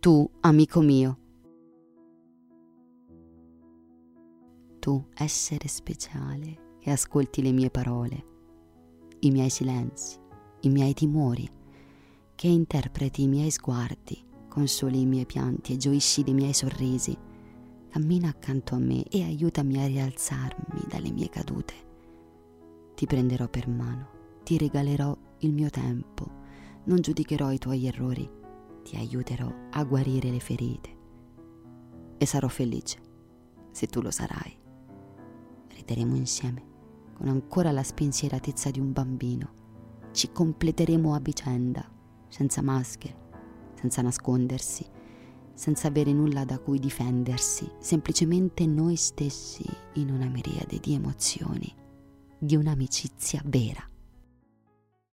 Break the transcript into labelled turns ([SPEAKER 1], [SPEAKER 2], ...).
[SPEAKER 1] Tu, amico mio. Tu, essere speciale, che ascolti le mie parole, i miei silenzi, i miei timori, che interpreti i miei sguardi, consoli i miei pianti e gioisci dei miei sorrisi. Cammina accanto a me e aiutami a rialzarmi dalle mie cadute. Ti prenderò per mano, ti regalerò il mio tempo, non giudicherò i tuoi errori, ti aiuterò a guarire le ferite e sarò felice se tu lo sarai. Rideremo insieme con ancora la spensieratezza di un bambino. Ci completeremo a vicenda, senza maschere, senza nascondersi, senza avere nulla da cui difendersi, semplicemente noi stessi in una miriade di emozioni, di un'amicizia vera.